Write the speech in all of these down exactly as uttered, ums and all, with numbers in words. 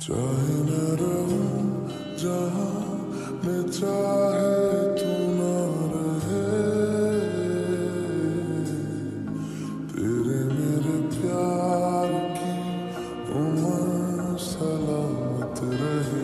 चाहे मैं रहूं जहां मैं चाहे तू ना रहे, तेरे मेरे प्यार की उम्र सलामत रहे।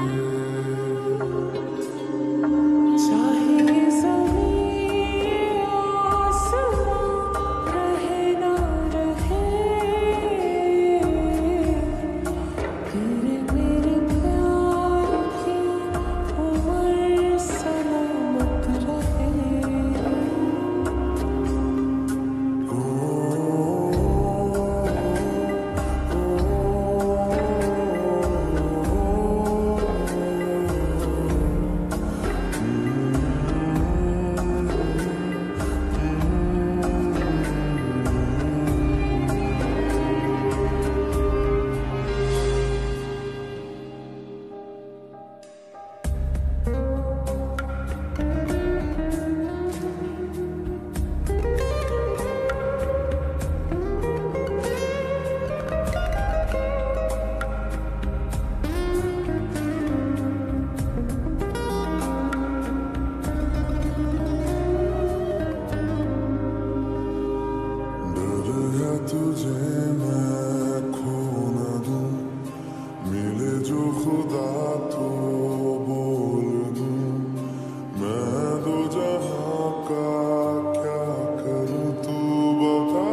तुझे मैं खो न दूं, मिले जो खुदा तो बोल दूं, मैं दो जहां का क्या करूं तू बता।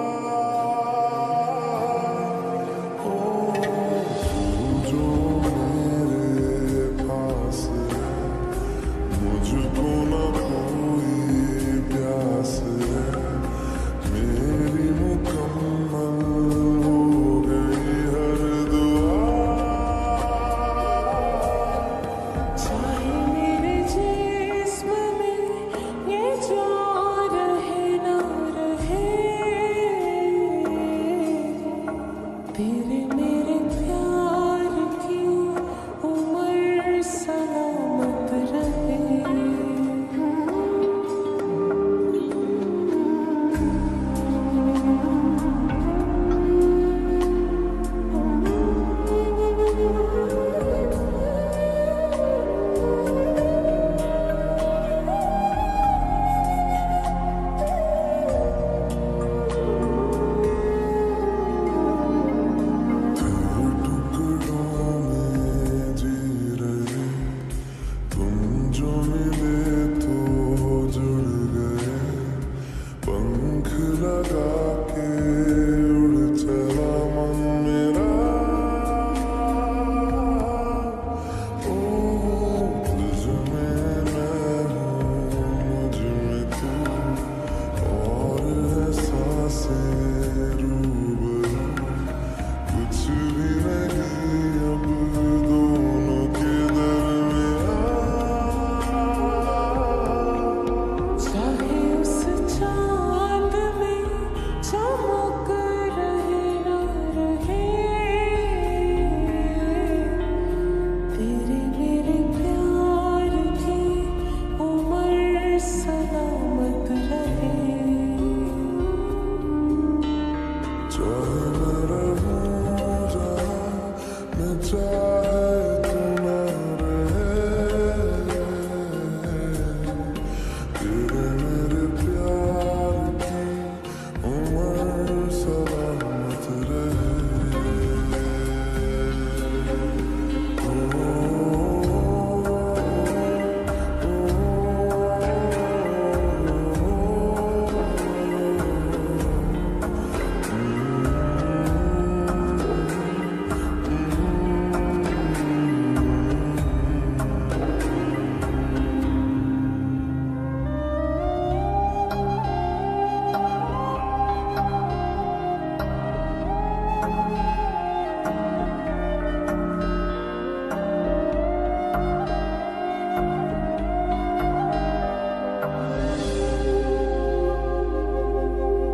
ओ तू जो मेरे पास है, मुझको न कोई प्यास है, मेरी मुकम्मल हो गई हर दुआ। चाहे मेरे जिस्म में ये जान रहे ना रहे, तेरे मेरे प्यार की उम्र सलामत रहे। जो मिले तो जुड़ गए, पंख लगा के उड़ चला मन मेरा। ओ तुझ में मैं हूँ, मुझ में तू, और एहसासें रूबरू, कुछ भी नहीं अब दोनों के दरमियां। चाहे उस चांद में चमक रहे ना रहे, तेरे मेरे प्यार की उम्र सलामत रहे। चाहे